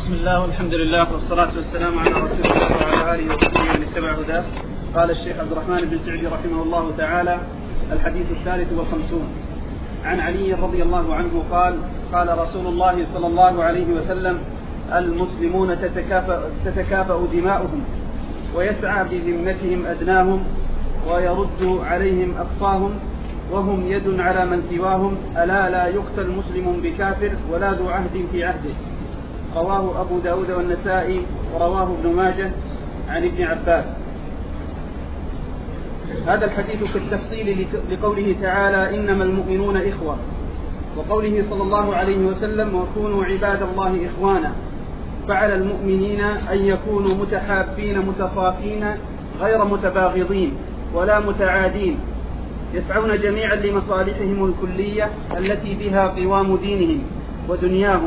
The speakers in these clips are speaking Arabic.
بسم الله والحمد لله والصلاة والسلام على رسول الله وعلى آله وصحبه ومن اتبع هداه. قال الشيخ عبد الرحمن بن سعدي رحمه الله تعالى: الحديث 53 عن علي رضي الله عنه قال: قال رسول الله صلى الله عليه وسلم: المسلمون تتكافأ دماؤهم ويسعى بذمتهم أدناهم ويرد عليهم أقصاهم وهم يد على من سواهم، ألا لا يقتل مسلم بكافر ولا ذو عهد في عهده. رواه أبو داود والنسائي ورواه ابن ماجه عن ابن عباس. هذا الحديث في التفصيل لقوله تعالى: إنما المؤمنون إخوة، وقوله صلى الله عليه وسلم: وكونوا عباد الله إخوانا. فعلى المؤمنين أن يكونوا متحابين متصافين غير متباغضين ولا متعادين، يسعون جميعا لمصالحهم الكلية التي بها قوام دينهم ودنياهم.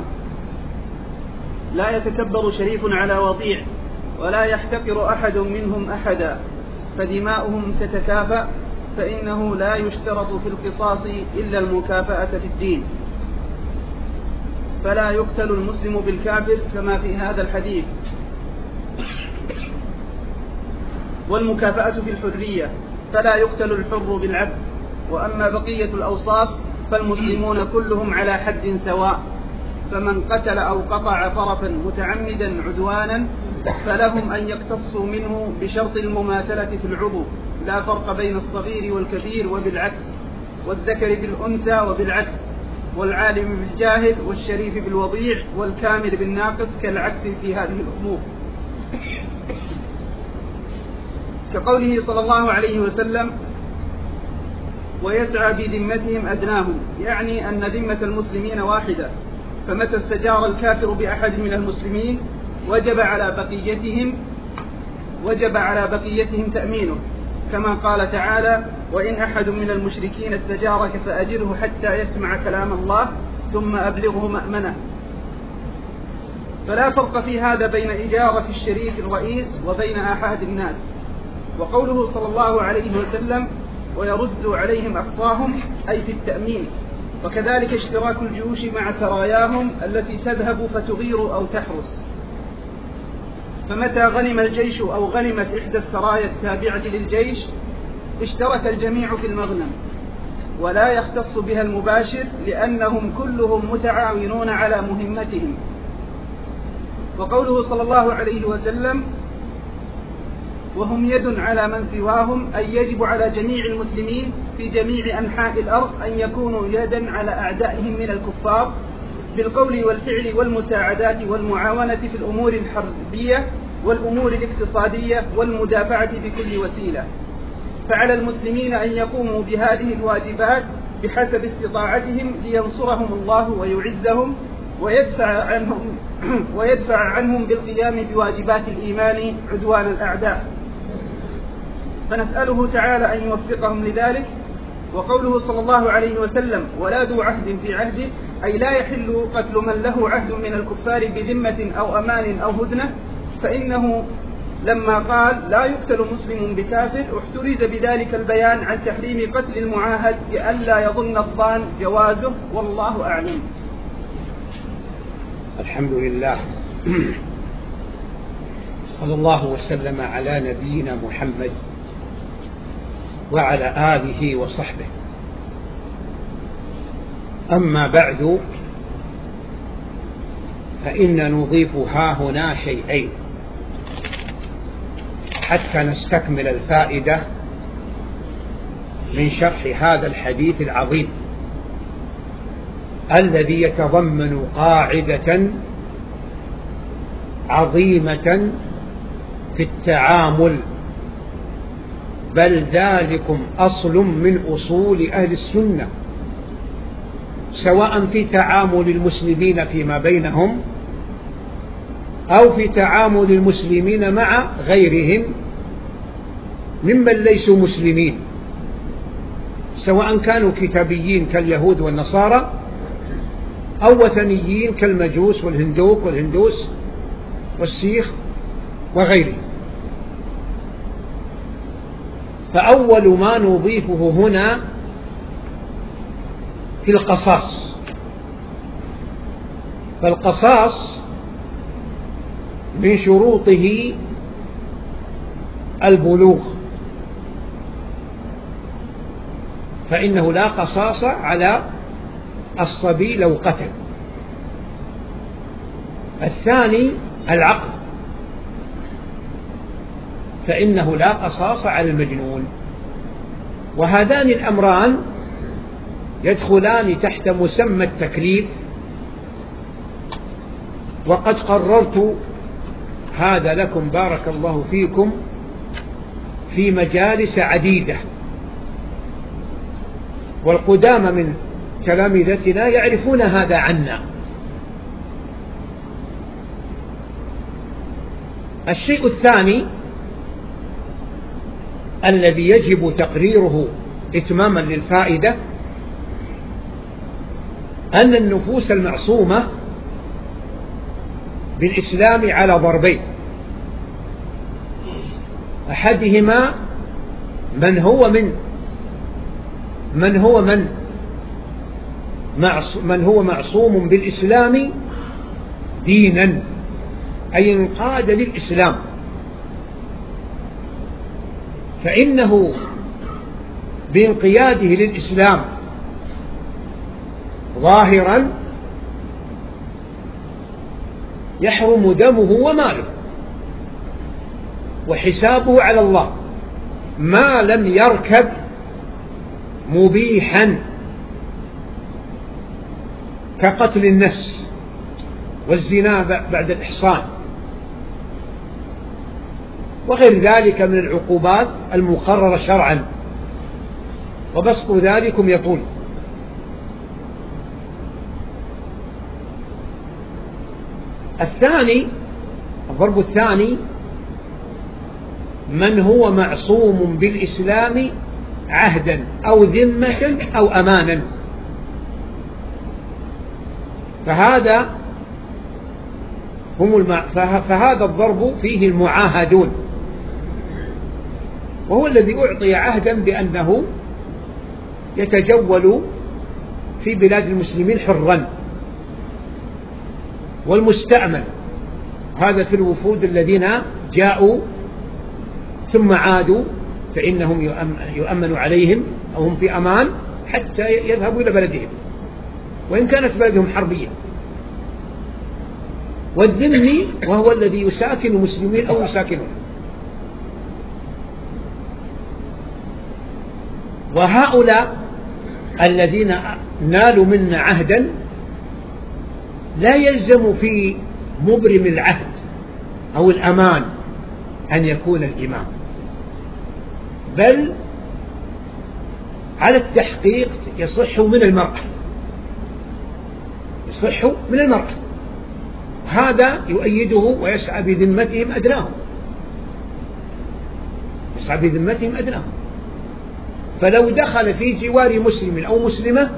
لا يتكبر شريف على وضيع ولا يحتقر أحد منهم أحدا، فدماؤهم تتكافأ، فإنه لا يشترط في القصاص إلا المكافأة في الدين، فلا يقتل المسلم بالكافر كما في هذا الحديث. والمكافأة في الحرية، فلا يقتل الحر بالعبد. وأما بقية الأوصاف فالمسلمون كلهم على حد سواء، فمن قتل أو قطع طرفا متعمدا عدوانا فلهم أن يقتصوا منه بشرط المماثلة في العضو، لا فرق بين الصغير والكبير وبالعكس، والذكر بالأنثى وبالعكس، والعالم بالجاهل والشريف بالوضيع والكامل بالناقص كالعكس في هذه الأمور. كقوله صلى الله عليه وسلم: ويسعى بذمتهم أدناهم، يعني أن ذمة المسلمين واحدة، فمتى استجار الكافر بأحد من المسلمين وجب على بقيتهم تأمينه، كما قال تعالى: وإن أحد من المشركين استجارك فأجره حتى يسمع كلام الله ثم أبلغه مأمنه. فلا فرق في هذا بين إجارة الشريف الرئيس وبين آحاد الناس. وقوله صلى الله عليه وسلم: ويرد عليهم أقصاهم، أي في التأمين. وكذلك اشتراك الجيوش مع سراياهم التي تذهب فتغير أو تحرس، فمتى غنم الجيش أو غنمت إحدى السرايا التابعة للجيش اشترك الجميع في المغنم، ولا يختص بها المباشر لأنهم كلهم متعاونون على مهمتهم. وقوله صلى الله عليه وسلم: وهم يد على من سواهم، أي يجب على جميع المسلمين في جميع أنحاء الأرض أن يكونوا يدا على أعدائهم من الكفار بالقول والفعل والمساعدات والمعاونة في الأمور الحربية والأمور الاقتصادية والمدافعة بكل وسيلة. فعلى المسلمين أن يقوموا بهذه الواجبات بحسب استطاعتهم لينصرهم الله ويعزهم ويدفع عنهم بالقيام بواجبات الإيمان عدوان الأعداء، فنسأله تعالى أن يوفقهم لذلك. وقوله صلى الله عليه وسلم: ولا ذو عهد في عهده، أي لا يحل قتل من له عهد من الكفار بذمة أو أمان أو هدنة، فإنه لما قال لا يقتل مسلم بكافر احترز بذلك البيان عن تحريم قتل المعاهد لئلا يظن الظان جوازه، والله أعلم. الحمد لله، صلى الله وسلم على نبينا محمد وعلى آله وصحبه. أما بعد، فإن نضيف هاهنا شيئين حتى نستكمل الفائدة من شرح هذا الحديث العظيم الذي يتضمن قاعدة عظيمة في التعامل، بل ذلكم أصل من أصول أهل السنة، سواء في تعامل المسلمين فيما بينهم أو في تعامل المسلمين مع غيرهم ممن ليسوا مسلمين، سواء كانوا كتابيين كاليهود والنصارى أو وثنيين كالمجوس والهندوك والهندوس والسيخ وغيرهم. فأول ما نضيفه هنا في القصاص، فالقصاص من شروطه البلوغ، فإنه لا قصاص على الصبي لو قتل. الثاني العقل، فإنه لا قصاص على المجنون. وهذان الأمران يدخلان تحت مسمى التكليف، وقد قررت هذا لكم بارك الله فيكم في مجالس عديدة، والقدامى من تلامذتنا يعرفون هذا عنا. الشيء الثاني الذي يجب تقريره إتماما للفائدة أن النفوس المعصومة بالإسلام على ضربين: أحدهما من هو معصوم بالإسلام دينا، أي انقاد للإسلام، فإنه بانقياده للإسلام ظاهرا يحرم دمه وماله وحسابه على الله، ما لم يركب مبيحا كقتل النفس والزنا بعد الإحصان وغير ذلك من العقوبات المقررة شرعا، وبسط ذلكم يطول. الضرب الثاني: من هو معصوم بالإسلام عهدا أو ذمة أو أمانا، فهذا الضرب فيه المعاهدون، وهو الذي أعطي عهدا بأنه يتجول في بلاد المسلمين حرا، والمستأمن هذا في الوفود الذين جاءوا ثم عادوا، فإنهم يؤمن عليهم أو هم في أمان حتى يذهبوا إلى بلدهم وإن كانت بلدهم حربية. والذمي وهو الذي يساكن المسلمين أو يساكنهم. وهؤلاء الذين نالوا منا عهدا لا يلزم في مبرم العهد أو الأمان أن يكون الإمام، بل على التحقيق يصح من المرء، هذا يؤيده ويسعى بذمتهم أدناهم. فلو دخل في جوار مسلم أو مسلمة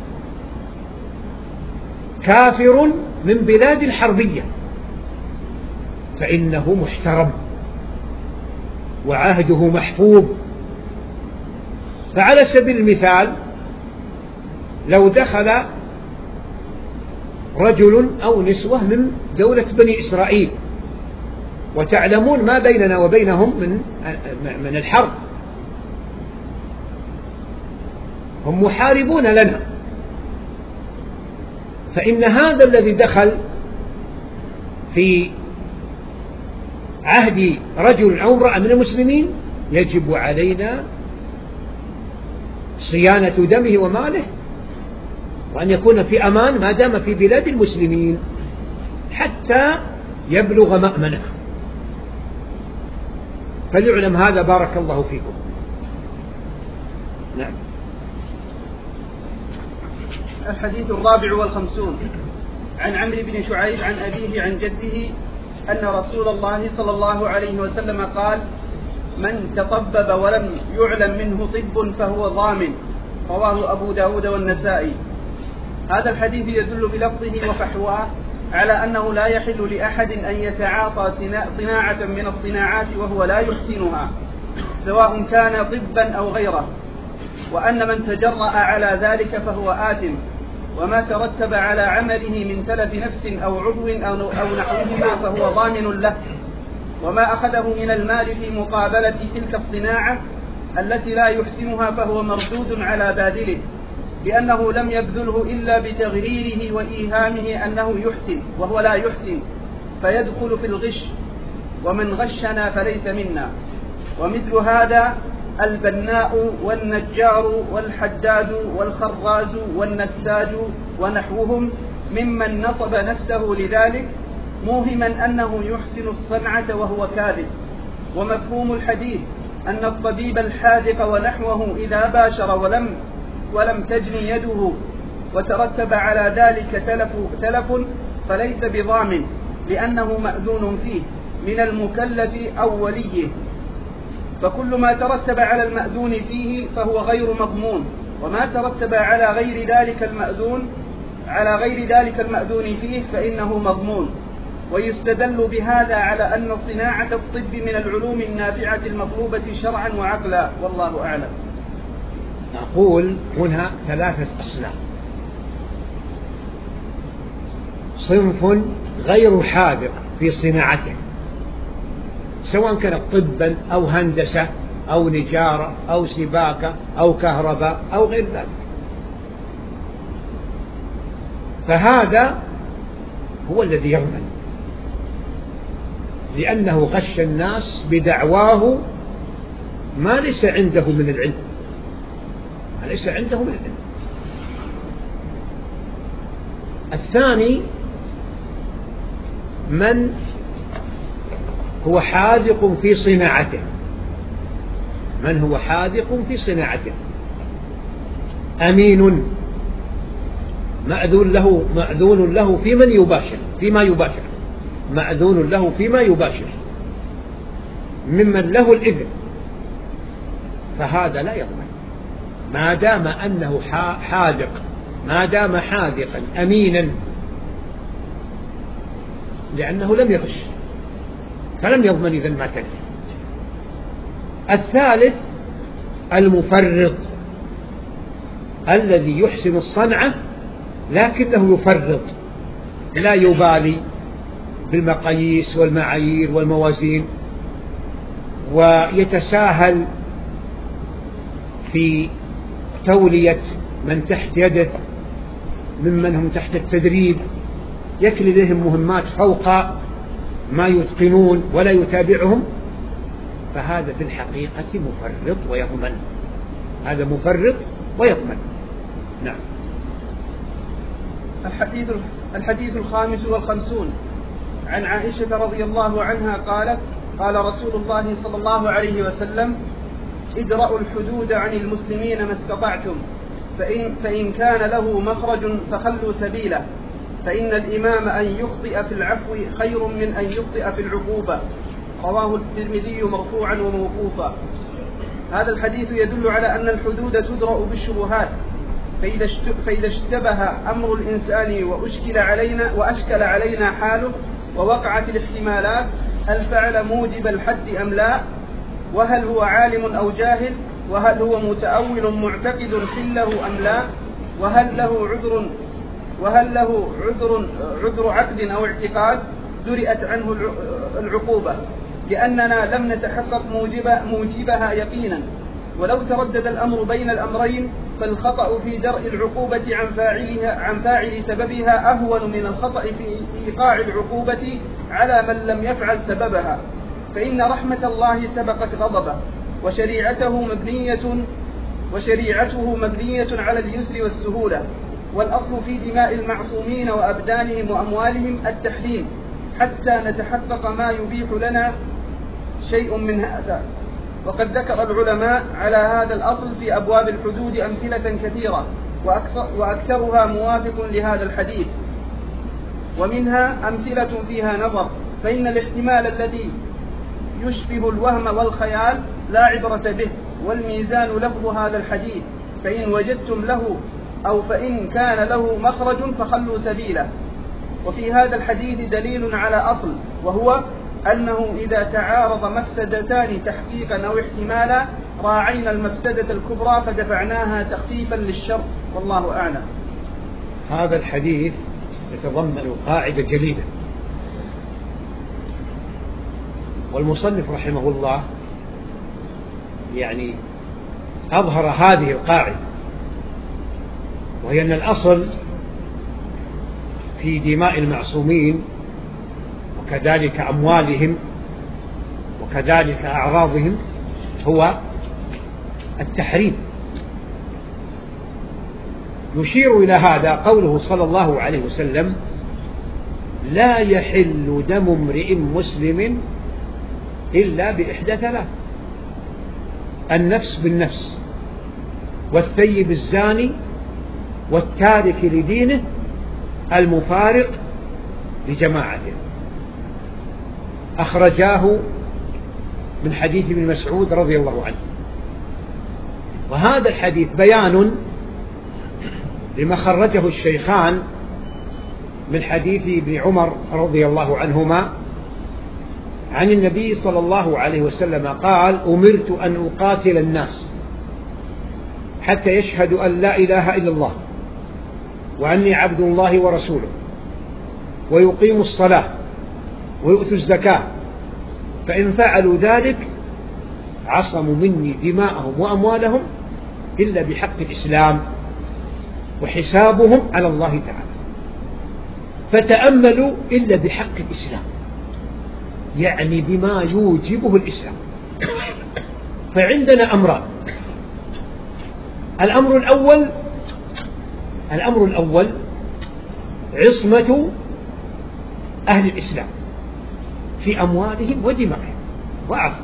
كافر من بلاد الحربية فإنه محترم وعهده محفوظ. فعلى سبيل المثال لو دخل رجل أو نسوة من دولة بني إسرائيل، وتعلمون ما بيننا وبينهم من الحرب، هم محاربون لنا، فإن هذا الذي دخل في عهد رجل أو امرأة من المسلمين يجب علينا صيانة دمه وماله، وأن يكون في أمان ما دام في بلاد المسلمين حتى يبلغ مأمنه. فليعلم هذا بارك الله فيكم. نعم. الحديث 54 عن عمرو بن شعيب عن أبيه عن جده أن رسول الله صلى الله عليه وسلم قال: من تطبب ولم يعلم منه طب فهو ضامن. رواه أبو داود والنسائي. هذا الحديث يدل بلفظه وفحواه على أنه لا يحل لأحد أن يتعاطى صناعة من الصناعات وهو لا يحسنها، سواء كان طبا أو غيره، وأن من تجرأ على ذلك فهو آثم، وما ترتب على عمله من تلف نفس أو عضو أو نحوهما فهو ضامن له، وما أخذه من المال في مقابلة تلك الصناعة التي لا يحسنها فهو مردود على باذله، لأنه لم يبذله إلا بتغريره وإيهامه أنه يحسن وهو لا يحسن، فيدخل في الغش، ومن غشنا فليس منا. ومثل هذا البناء والنجار والحداد والخراز والنساج ونحوهم ممن نصب نفسه لذلك موهما أنه يحسن الصنعة وهو كاذب. ومفهوم الحديث أن الطبيب الحاذق ونحوه إذا باشر ولم تجن يده وترتب على ذلك تلف فليس بضامن، لأنه مأذون فيه من المكلف أو وليه، فكل ما ترتب على المأذون فيه فهو غير مضمون، وما ترتب على غير ذلك المأذون فيه فإنه مضمون. ويستدل بهذا على أن صناعة الطب من العلوم النافعة المطلوبة شرعا وعقلا، والله أعلم. نقول هنا ثلاثة أصناف: صنف غير حاذق في صناعته، سواء كانت طبا أو هندسة أو نجارة أو سباكة أو كهرباء أو غير ذلك، فهذا هو الذي يضمن، لأنه غش الناس بدعواه ما ليس عنده من العلم، الثاني من هو حاذق في صناعته، أمين مأذون له فيما يباشر ممن له الإذن، فهذا لا يضمن ما دام أنه حاذقا أمينا، لأنه لم يغش فلم يضمن إذن ما تلف. الثالث المفرط الذي يحسن الصنعة لكنه يفرط، لا يبالي بالمقاييس والمعايير والموازين، ويتساهل في تولية من تحت يده ممن هم تحت التدريب، يكل لهم مهمات فوق ما يتقنون ولا يتابعهم، فهذا في الحقيقة مفرط ويضمن. نعم. الحديث 55 عن عائشة رضي الله عنها قالت: قال رسول الله صلى الله عليه وسلم: ادرأوا الحدود عن المسلمين ما استطعتم، فإن كان له مخرج فخلوا سبيله، فإن الإمام أن يخطئ في العفو خير من أن يخطئ في العقوبة. رواه الترمذي مرفوعا وموقوفا. هذا الحديث يدل على أن الحدود تدرأ بالشبهات، فإذا اشتبه أمر الإنسان وأشكل علينا حاله ووقعت الاحتمالات، هل فعل موجب الحد أم لا، وهل هو عالم أو جاهل، وهل هو متأول معتقد حله أم لا، وهل له عذر عقد أو اعتقاد، درئت عنه العقوبة، لأننا لم نتحقق موجبها يقينا. ولو تردد الأمر بين الأمرين فالخطأ في درء العقوبة عن فاعل سببها أهون من الخطأ في إيقاع العقوبة على من لم يفعل سببها، فإن رحمة الله سبقت غضبه، وشريعته مبنية على اليسر والسهولة. والأصل في دماء المعصومين وأبدانهم وأموالهم التحريم، حتى نتحقق ما يبيح لنا شيء من هذا. وقد ذكر العلماء على هذا الأصل في أبواب الحدود أمثلة كثيرة، وأكثرها موافق لهذا الحديث، ومنها أمثلة فيها نظر، فإن الاحتمال الذي يشبه الوهم والخيال لا عبرة به، والميزان لفظ هذا الحديث: فإن وجدتم له أو فإن كان له مخرج فخلوا سبيله. وفي هذا الحديث دليل على أصل، وهو أنه إذا تعارض مفسدتان تحقيقا أو احتمالا راعينا المفسدة الكبرى فدفعناها تخفيفا للشر، والله أعلم. هذا الحديث يتضمن قاعدة جليلة، والمصنف رحمه الله يعني أظهر هذه القاعدة، وهي أن الأصل في دماء المعصومين وكذلك أموالهم وكذلك أعراضهم هو التحريم. يشير إلى هذا قوله صلى الله عليه وسلم: لا يحل دم امرئ مسلم إلا بإحدى ثلاث: النفس بالنفس، والثيب الزاني، والتارك لدينه المفارق لجماعته. أخرجاه من حديث ابن مسعود رضي الله عنه. وهذا الحديث بيان لما خرجه الشيخان من حديث ابن عمر رضي الله عنهما عن النبي صلى الله عليه وسلم قال: أمرت أن أقاتل الناس حتى يشهدوا أن لا إله إلا الله وأني عبد الله ورسوله، ويقيموا الصلاة ويؤتوا الزكاة، فإن فعلوا ذلك عصموا مني دماءهم وأموالهم إلا بحق الإسلام، وحسابهم على الله تعالى. فتأملوا: إلا بحق الإسلام، يعني بما يوجبه الإسلام. فعندنا أمران: الأمر الأول عصمة أهل الإسلام في أموالهم ودمائهم وأعراضهم،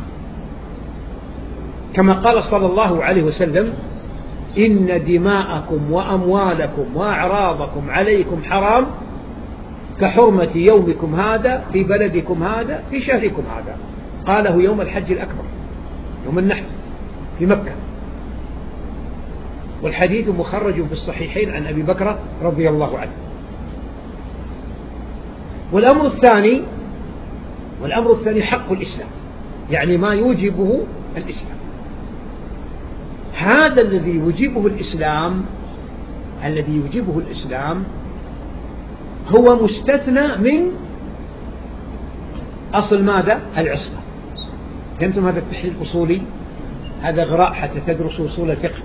كما قال صلى الله عليه وسلم: إن دماءكم وأموالكم وأعراضكم عليكم حرام كحرمة يومكم هذا في بلدكم هذا في شهركم هذا. قاله يوم الحج الأكبر، يوم النحر في مكة. والحديث مخرج في الصحيحين عن أبي بكر رضي الله عنه. والأمر الثاني حق الإسلام، يعني ما يوجبه الإسلام. هذا الذي يوجبه الإسلام هو مستثنى من أصل ماذا؟ العصمة. فهمتم هذا التحليل الأصولي؟ هذا غراء حتى تدرسوا أصول الفقه.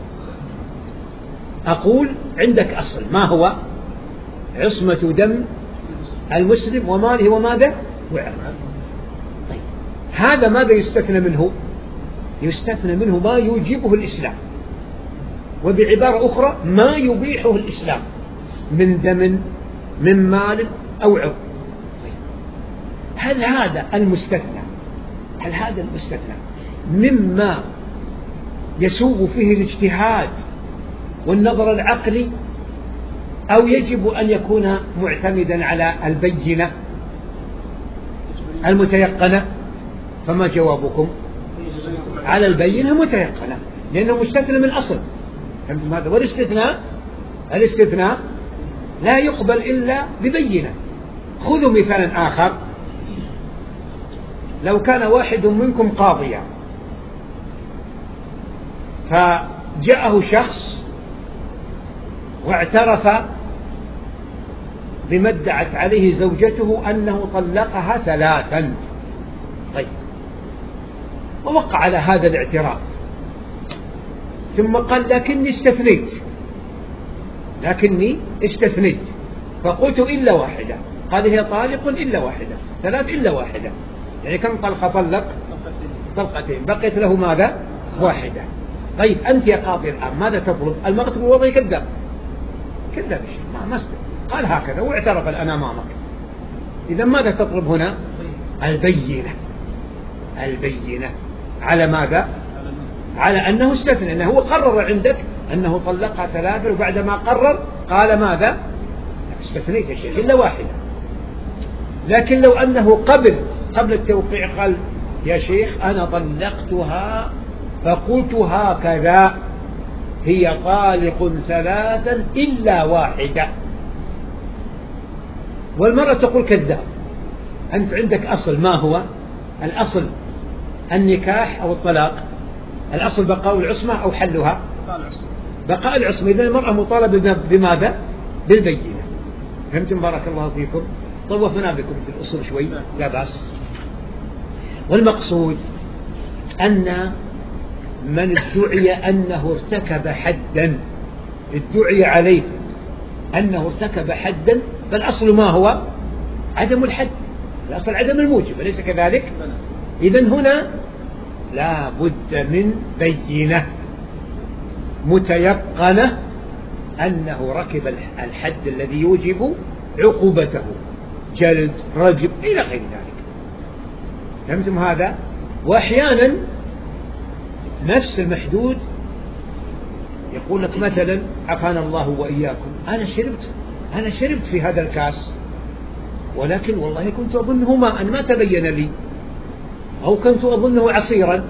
أقول عندك أصل، ما هو؟ عصمة دم المسلم وماله وماذا؟ وعرضه. طيب، هذا ماذا يستثنى منه؟ يستثنى منه ما يوجبه الإسلام، وبعبارة أخرى ما يبيحه الإسلام من دم، من مال أو عرض. هل هذا المستثنى مما يسوغ فيه الاجتهاد والنظر العقلي، أو يجب أن يكون معتمدا على البينة المتيقنة؟ فما جوابكم؟ على البينة متيقنة، لأنه مستثنى من أصل. فهمتم هذا؟ والاستثناء لا يقبل إلا ببينة. خذوا مثالا آخر: لو كان واحد منكم قاضيا فجاءه شخص واعترف بما ادعت عليه زوجته أنه طلقها 3. طيب، ووقع على هذا الاعتراف، ثم قال: لكني استثنيت فقلت إلا واحدة. قال: هي طالق إلا واحدة، 3 إلا واحدة، يعني كم طلقة؟ طلق طلقتين، بقيت له ماذا؟ واحدة. طيب، أنت يا قاضي الآن ماذا تطلب؟ المقتول وضعي كذاب الشيء، ما استثنى، قال هكذا واعترف الآن أمامك. إذا ماذا تطلب هنا؟ البينة على ماذا؟ على أنه استثنى، أنه هو قرر عندك أنه طلقها 3، وبعدما قرر قال ماذا؟ استثنيت الشيء إلا واحدة. لكن لو أنه قبل التوقيع قال: يا شيخ أنا طلقتها فقلت هكذا، هي طالق 3 إلا واحدة، والمرأة تقول كذاب. أنت عندك أصل، ما هو الأصل؟ النكاح أو الطلاق؟ الأصل بقاء العصمة أو حلها؟ بقاء العصمة. إذن المرأة مطالبة بماذا؟ بالبينة. فهمتم بارك الله فيكم؟ طوفنا بكم في الأصول شوي لا بأس. والمقصود أن من ادعي أنه ارتكب حدا، ادعي عليه أنه ارتكب حدا، فالأصل ما هو؟ عدم الحد، الأصل عدم الموجب، أليس كذلك؟ إذن هنا لا بد من بينة متيقنة أنه ركب الحد الذي يوجب عقوبته، جلد، رجم إلى غير ذلك. فهمتم هذا؟ وأحيانا نفس المحدود يقول لك مثلا عافانا الله وإياكم، أنا شربت في هذا الكاس، ولكن والله كنت أظنه ماء ما تبين لي، أو كنت أظنه عصيرا.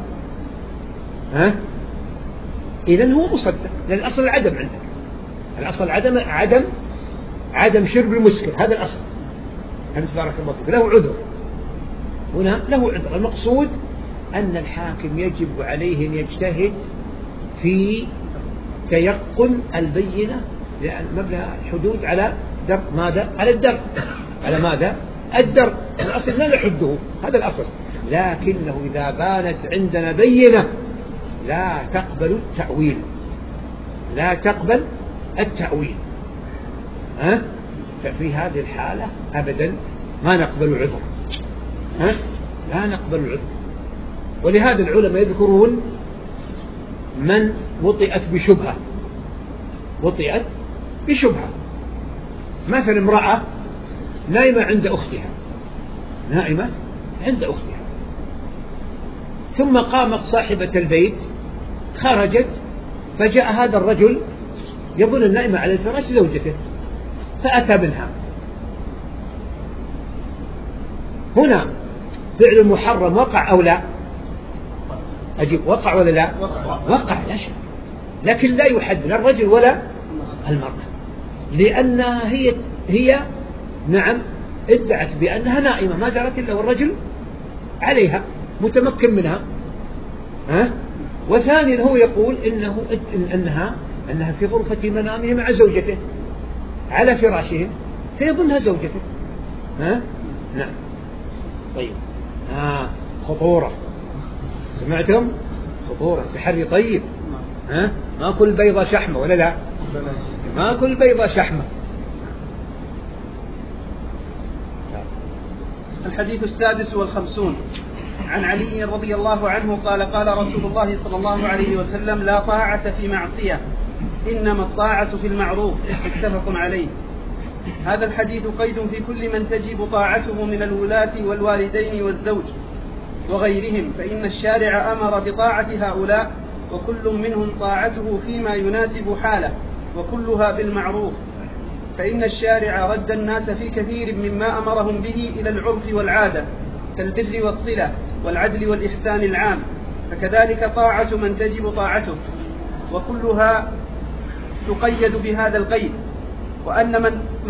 إذن هو مصدق، لأن الأصل العدم عندك، الأصل عدم شرب المسكر، هذا الأصل. فهمت بارك الله فيك؟ له عذر هنا، له عذر. المقصود أن الحاكم يجب عليه أن يجتهد في تيقن البينة، لأن مبنى الحدود على درء ماذا؟ على الدرء. على ماذا؟ الدرء. الأصل لا نحده، هذا الأصل. لكنه إذا بانت عندنا بينة لا تقبل التأويل، لا تقبل التأويل. ففي هذه الحالة أبدا ما نقبل العذر، لا نقبل العذر. ولهذا العلماء يذكرون من وطئت بشبهة، مثل امرأة نائمة عند أختها، ثم قامت صاحبة البيت خرجت، فجاء هذا الرجل يظن النائمة على الفراش زوجته، فأتى منها. هنا فعل محرم وقع أو لا؟ أجيب وقع ولا لا؟ وقع لا شك، لكن لا يحد لا الرجل ولا المرأة، لأنها هي نعم ادعت بأنها نائمة ما جرت إلا والرجل عليها متمكن منها. وثانيا هو يقول أنها في غرفة منامه مع زوجته على فراشهم، فيظنها زوجته. نعم. طيب خطورة، سمعتم؟ خطورة، تحري. طيب ما كل بيضة شحمة ولا لا؟ ما كل بيضة شحمة. الحديث 56 عن علي رضي الله عنه قال قال رسول الله صلى الله عليه وسلم: لا طاعة في معصية، إنما الطاعة في المعروف. متفق عليه. هذا الحديث قيد في كل من تجب طاعته من الولاة والوالدين والزوج وغيرهم، فإن الشارع أمر بطاعة هؤلاء، وكل منهم طاعته فيما يناسب حاله، وكلها بالمعروف. فإن الشارع رد الناس في كثير مما أمرهم به إلى العرف والعادة، كالبر والصلة والعدل والإحسان العام، فكذلك طاعة من تجب طاعته، وكلها تقيد بهذا القيد. وأن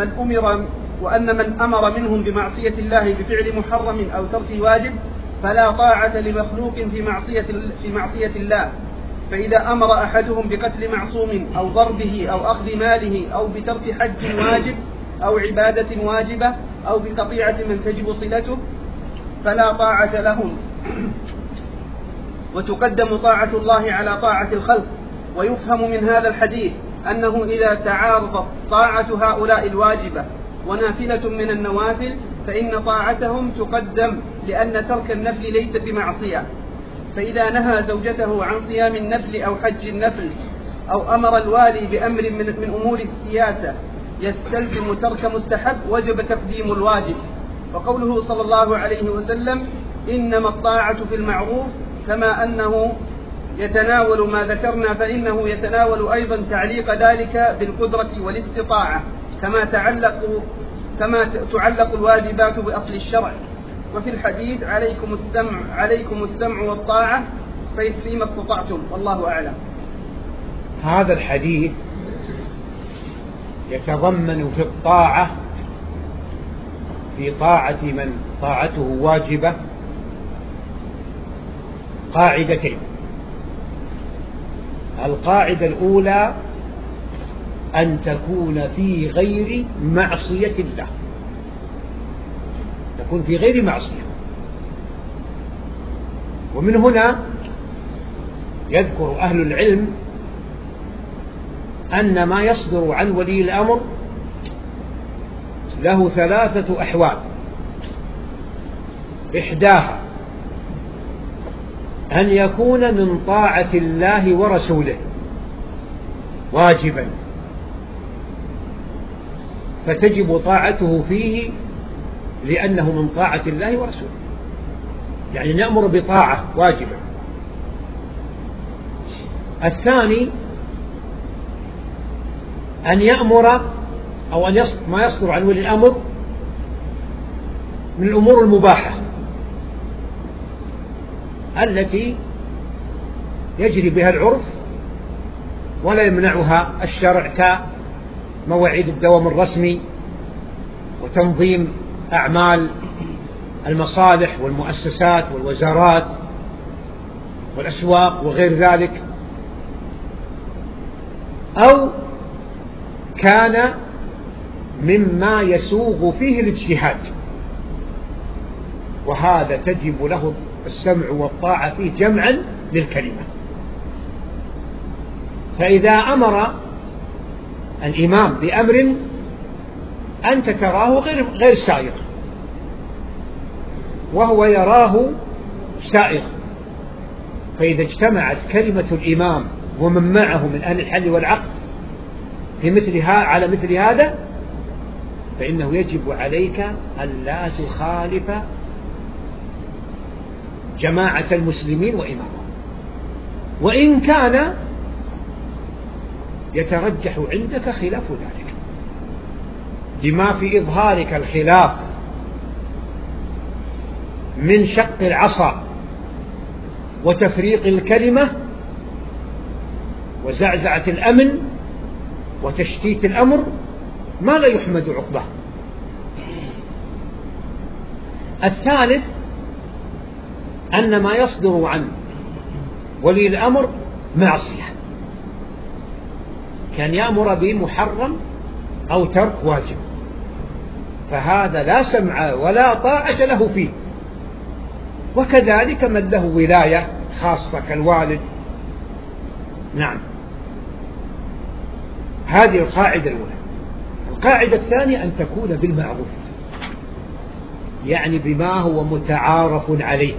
من أمر منهم بمعصية الله بفعل محرم أو ترك واجب فلا طاعة لمخلوق في معصية الله. فإذا أمر أحدهم بقتل معصوم أو ضربه أو أخذ ماله أو بترك حج واجب أو عبادة واجبة أو بقطيعة من تجب صلته فلا طاعة لهم، وتقدم طاعة الله على طاعة الخلق. ويفهم من هذا الحديث أنه إذا تعارضت طاعة هؤلاء الواجبة ونافلة من النوافل فإن طاعتهم تقدم، لأن ترك النفل ليس بمعصية. فإذا نهى زوجته عن صيام النفل أو حج النفل أو أمر الوالي بأمر من أمور السياسة يستلزم ترك مستحب وجب تقديم الواجب. وقوله صلى الله عليه وسلم: إنما الطاعة في المعروف، كما أنه يتناول ما ذكرنا فإنه يتناول أيضا تعليق ذلك بالقدرة والاستطاعة، كما تعلق الواجبات بأصل الشرع. وفي الحديث: عليكم السمع والطاعة فيما استطعتم، والله أعلم. هذا الحديث يتضمن في الطاعة، في طاعة من طاعته واجبة، قاعدتين. القاعدة الأولى أن تكون في غير معصية الله، تكون في غير معصية. ومن هنا يذكر أهل العلم أن ما يصدر عن ولي الأمر له 3 أحوال. إحداها أن يكون من طاعة الله ورسوله واجبا، فتجب طاعته فيه لأنه من طاعة الله ورسوله، يعني نأمر بطاعة واجبا. الثاني أن يأمر أو أن ما يصدر عن ولي الأمر من الأمور المباحة التي يجري بها العرف ولا يمنعها الشرع، كمواعيد الدوام الرسمي وتنظيم أعمال المصالح والمؤسسات والوزارات والأسواق وغير ذلك، أو كان مما يسوغ فيه الاجتهاد، وهذا تجب له السمع والطاعة فيه جمعا للكلمة. فإذا أمر الإمام بأمر أنت تراه غير سائغ وهو يراه سائغ، فإذا اجتمعت كلمة الإمام ومن معه من أهل الحل والعقد في على مثل هذا، فإنه يجب عليك أن لا تخالف جماعة المسلمين وإمامهم، وإن كان يترجح عندك خلاف ذلك بما في إظهارك الخلاف من شق العصا وتفريق الكلمة وزعزعة الأمن وتشتيت الأمر ما لا يحمد عقبه. الثالث أن ما يصدر عن ولي الأمر معصية، كان يأمر بمحرم أو ترك واجب، فهذا لا سمع ولا طاعة له فيه. وكذلك من له ولاية خاصة كالوالد. نعم، هذه القاعدة الأولى. القاعدة الثانية أن تكون بالمعروف، يعني بما هو متعارف عليه،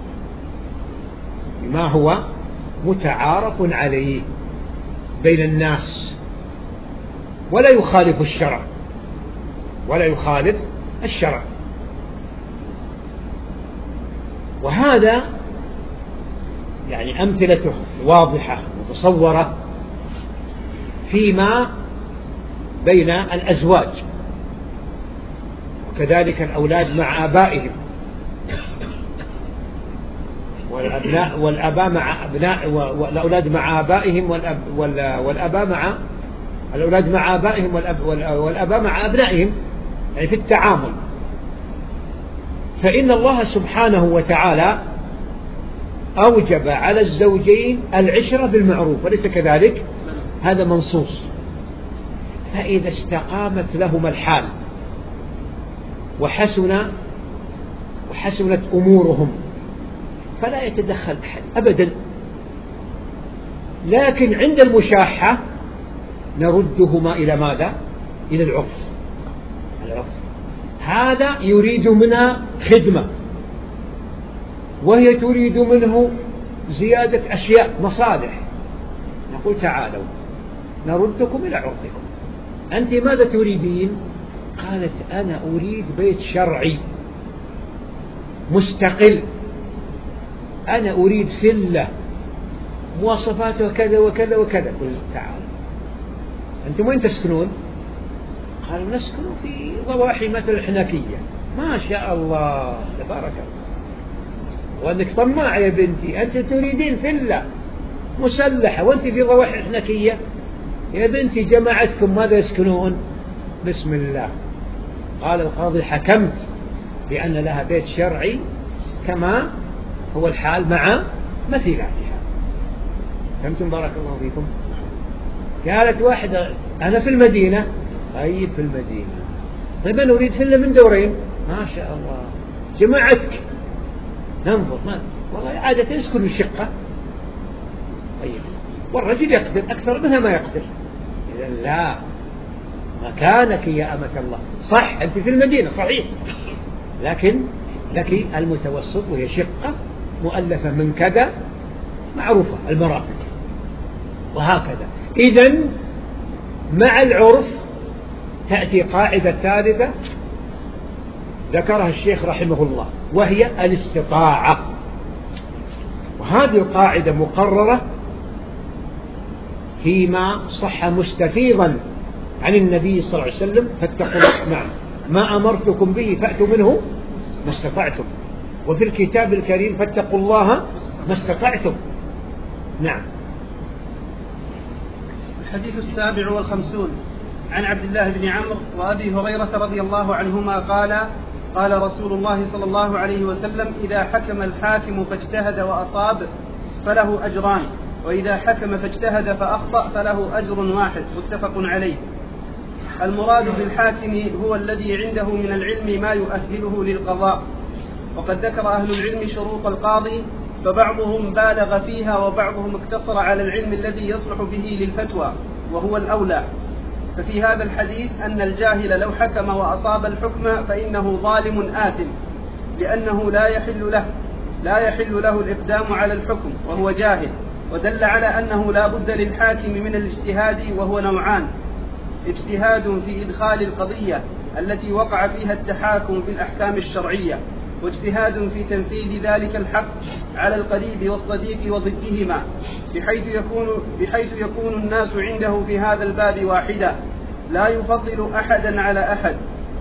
بما هو متعارف عليه بين الناس، ولا يخالف الشرع، ولا يخالف الشرع. وهذا يعني أمثلته واضحة متصورة فيما بين الأزواج، وكذلك الأولاد مع آبائهم، والآباء مع أبناء، والأولاد مع آبائهم، والآباء مع الأولاد مع آبائهم، والآباء مع أبنائهم، يعني في التعامل. فإن الله سبحانه وتعالى أوجب على الزوجين العشرة بالمعروف، وليس كذلك؟ هذا منصوص. فإذا استقامت لهما الحال وحسنت أمورهم فلا يتدخل أحد أبدا، لكن عند المشاحة نردهما إلى ماذا؟ إلى العرف. هذا يريد منها خدمة، وهي تريد منه زيادة أشياء مصالح، نقول تعالوا نردكم إلى عرفكم. أنت ماذا تريدين؟ قالت أنا أريد بيت شرعي مستقل، أنا أريد فلة مواصفاته كذا وكذا وكذا. قلت تعالوا أنتم وين تسكنون؟ قالوا نسكن في ضواحي مثل الحنكية. ما شاء الله تبارك الله، وأنك طماع يا بنتي، أنت تريدين فلة مسلحة وأنت في ضواحي الحنكية؟ يا بنتي جماعتكم ماذا يسكنون؟ بسم الله. قال القاضي حكمت بأن لها بيت شرعي كما هو الحال مع مثيلاتها. فهمتم؟ بارك الله فيكم. قالت واحدة أنا في المدينة. طيب في المدينة، طيب أنا أريد فيلا من دورين. ما شاء الله، جماعتك ننظر، ما والله عادة يسكن الشقة. طيب والرجل يقدر أكثر منها ما يقدر. إذا لا، مكانك يا أمة الله. صح أنت في المدينة صحيح، لكن لك المتوسط وهي شقة مؤلفة من كذا معروفة المرافق، وهكذا. إذن مع العرف تأتي قاعدة ثالثة ذكرها الشيخ رحمه الله، وهي الاستطاعة. وهذه القاعدة مقررة فيما صح مستفيضا عن النبي صلى الله عليه وسلم، فاتقوا الله ما أمرتكم به فأتوا منه ما استطعتم، وفي الكتاب الكريم فاتقوا الله ما استطعتم. نعم. الحديث 57 عن عبد الله بن عمرو وأبي هريرة رضي الله عنهما قال: قال رسول الله صلى الله عليه وسلم: إذا حكم الحاكم فاجتهد وأصاب فله أجران، وإذا حكم فاجتهد فأخطأ فله أجر واحد. متفق عليه. المراد بالحاكم هو الذي عنده من العلم ما يؤهله للقضاء. وقد ذكر أهل العلم شروط القاضي، فبعضهم بالغ فيها وبعضهم اقتصر على العلم الذي يصلح به للفتوى، وهو الأولى. ففي هذا الحديث أن الجاهل لو حكم وأصاب الحكم فإنه ظالم آثم، لأنه لا يحل له الإقدام على الحكم وهو جاهل. ودل على أنه لا بد للحاكم من الاجتهاد، وهو نوعان: اجتهاد في إدخال القضية التي وقع فيها التحاكم بالأحكام الشرعية، واجتهاد في تنفيذ ذلك الحق على القريب والصديق وضدهما، بحيث يكون الناس عنده في هذا الباب واحدا، لا يفضل أحدا على أحد،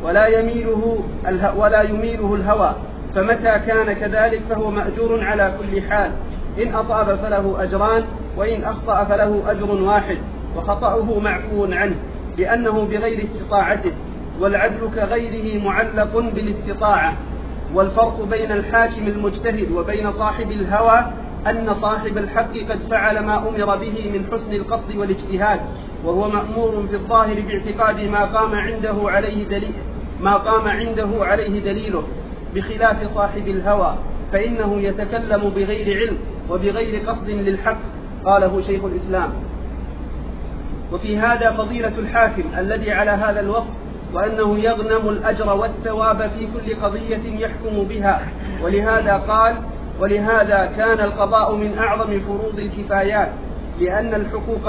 ولا يميله الهوى. فمتى كان كذلك فهو مأجور على كل حال، إن أصاب فله أجران، وإن أخطأ فله أجر واحد، وخطأه معفو عنه لأنه بغير استطاعته، والعدل كغيره معلق بالاستطاعة. والفرق بين الحاكم المجتهد وبين صاحب الهوى أن صاحب الحق قد فعل ما أمر به من حسن القصد والاجتهاد، وهو مأمور في الظاهر باعتقاد ما قام عنده عليه دليله، بخلاف صاحب الهوى فإنه يتكلم بغير علم وبغير قصد للحق. قاله شيخ الإسلام. وفي هذا فضيلة الحاكم الذي على هذا الوصف، وأنه يغنم الأجر والثواب في كل قضية يحكم بها. ولهذا كان القضاء من أعظم فروض الكفايات، لأن الحقوق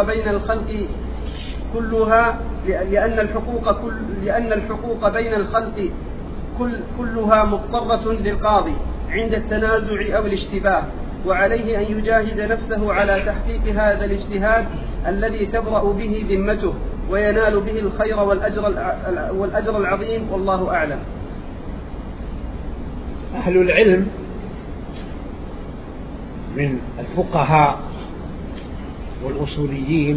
بين الخلق كلها مضطرة للقاضي عند التنازع أو الاشتباه، وعليه أن يجاهد نفسه على تحقيق هذا الاجتهاد الذي تبرأ به ذمته وينال به الخير والأجر العظيم. والله أعلم. أهل العلم من الفقهاء والأصوليين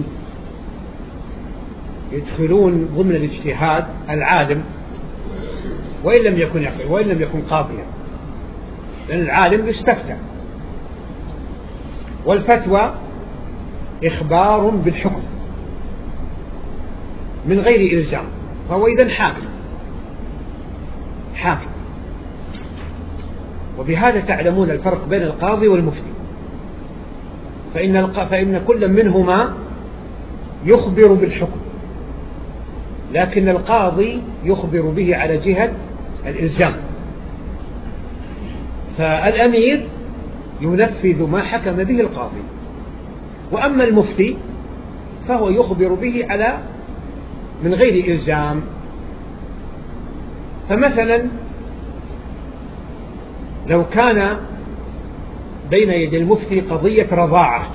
يدخلون ضمن الاجتهاد العالم، وإن لم يكن قاضيا، لأن العالم يستفتى، والفتوى إخبار بالحكم من غير إلزام، فهو إذن حاكم. وبهذا تعلمون الفرق بين القاضي والمفتي، فإن كل منهما يخبر بالحكم، لكن القاضي يخبر به على جهة الإلزام، فالأمير ينفذ ما حكم به القاضي، وأما المفتي فهو يخبر به من غير إلزام. فمثلا لو كان بين يدي المفتي قضية رضاعة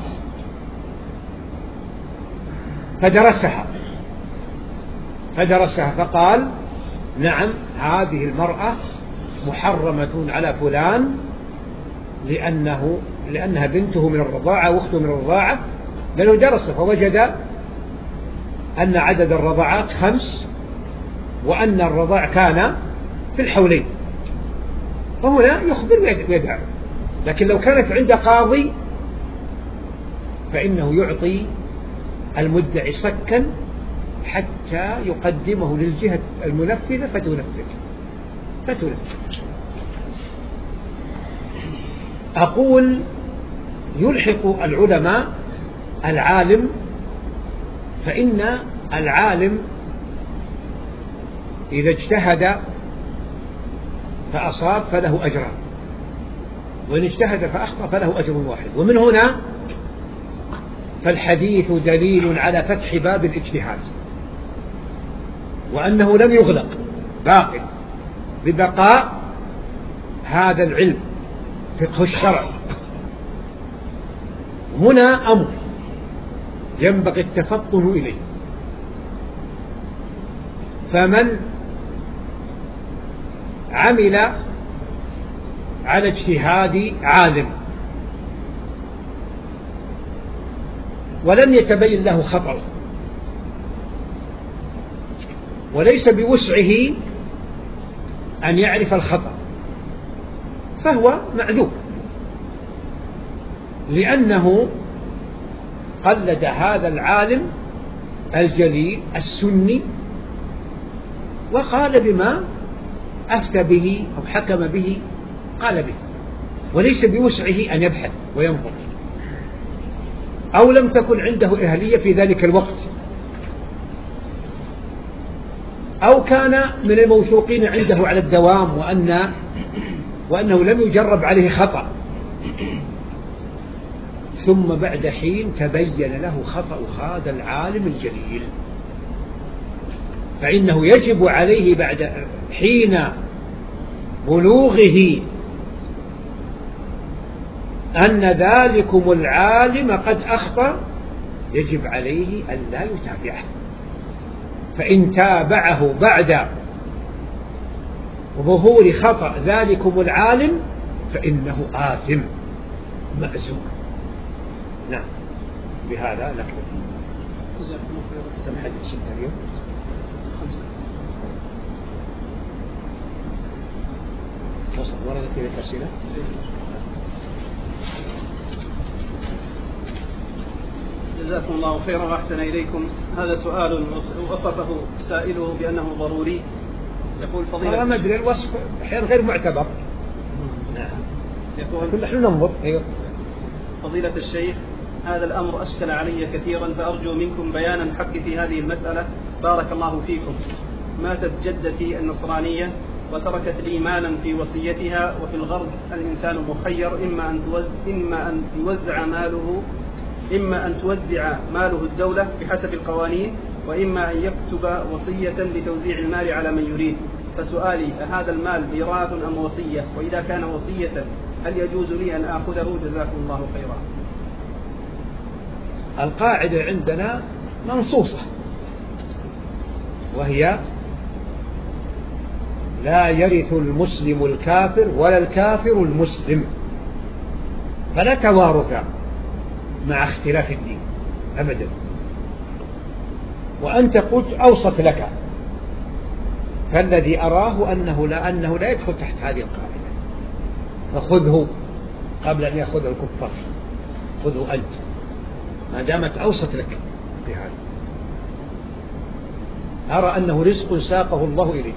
فدرسها فقال: نعم، هذه المرأة محرمة على فلان لأنها بنته من الرضاعة واخته من الرضاعة، لأنه درس فوجد أن عدد الرضاعات 5، وأن الرضاع كان في الحولين، فهنا يخبر ويدعو. لكن لو كانت عند قاضي فإنه يعطي المدعي صكا حتى يقدمه للجهة المنفذة فتنفذ. أقول يلحق العلماء العالم، فإن العالم إذا اجتهد فأصاب فله أجران، وإن اجتهد فأخطأ فله أجر واحد. ومن هنا فالحديث دليل على فتح باب الاجتهاد، وأنه لم يغلق، باقي ببقاء هذا العلم فقه الشرع. هنا أمر ينبغي التفطن إليه، فمن عمل على اجتهاد عالم ولم يتبين له خطأ وليس بوسعه أن يعرف الخطأ، فهو معذور، لأنه قلد هذا العالم الجليل السني وقال بما أفتى به أو حكم به قال به، وليس بوسعه أن يبحث وينظر، أو لم تكن عنده أهلية في ذلك الوقت، أو كان من الموثوقين عنده على الدوام وأنه لم يجرب عليه خطأ، ثم بعد حين تبين له خطأ هذا العالم الجليل، فإنه يجب عليه بعد حين بلوغه أن ذلكم العالم قد أخطأ، يجب عليه أن لا يتابعه، فإن تابعه بعد ظهور خطأ ذلكم العالم فإنه آثم مأزوم. نعم، بهذا نكتفي. سمحت الستة اليوم 5 وردت إلى الأسئلة. جزاكم الله خيرا وأحسن إليكم. هذا سؤال وصفه سائله بأنه ضروري. يقول فضيلة ما أدري الوصف أحيانا غير معتبر. نعم، يقول نحن ننظر. أيوه. فضيلة الشيخ، هذا الأمر أشكل علي كثيرا، فأرجو منكم بيانا الحق في هذه المسألة بارك الله فيكم. ماتت جدتي النصرانية وتركت لي مالا في وصيتها، وفي الغرب الإنسان مخير إما أن توزع ماله الدولة بحسب القوانين، وإما أن يكتب وصية لتوزيع المال على من يريد. فسؤالي، هذا المال ميراث أم وصية؟ وإذا كان وصية هل يجوز لي أن آخذه؟ جزاكم الله خيرا. القاعدة عندنا منصوصة، وهي لا يرث المسلم الكافر ولا الكافر المسلم، فلا توارث مع اختلاف الدين أبدا. وأنت قلت أوصف لك، فالذي أراه أنه لا يدخل تحت هذه القاعدة، فخذه قبل أن يأخذه الكفار، خذه أنت ما دامت أوصت لك بهذا. أرى أنه رزق ساقه الله إليك.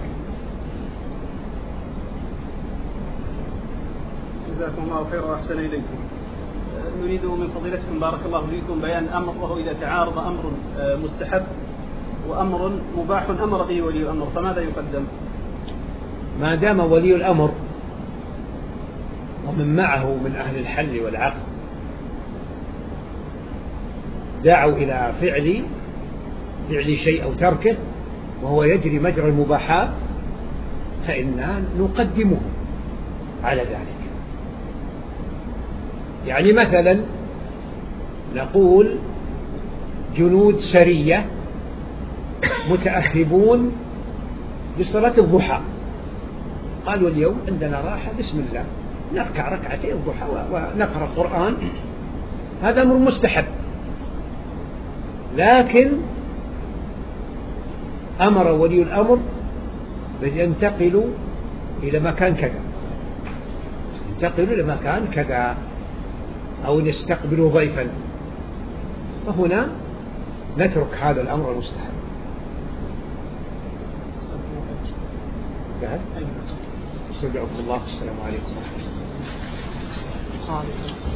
جزاكم الله خيرا وأحسن إليكم. نريد من فضيلتكم بارك الله فيكم بيان أمر، وهو إذا تعارض أمر مستحب وأمر مباح أمر به ولي الأمر، فماذا يقدم؟ ما دام ولي الأمر ومن معه من أهل الحل والعقد دعوا إلى فعل شيء أو تركه وهو يجري مجرى المباحات، فإننا نقدمه على ذلك. يعني مثلا نقول جنود سرية متأهبون لصلاة الضحى، قالوا اليوم عندنا راحة، بسم الله نركع ركعتين الضحى ونقرأ القرآن، هذا أمر مستحب، لكن أمر ولي الأمر بأن ينتقلوا إلى مكان كذا، أو نستقبل ضيفا، فهنا نترك هذا الأمر المستحب. استودعكم الله، السلام عليكم ورحمة الله.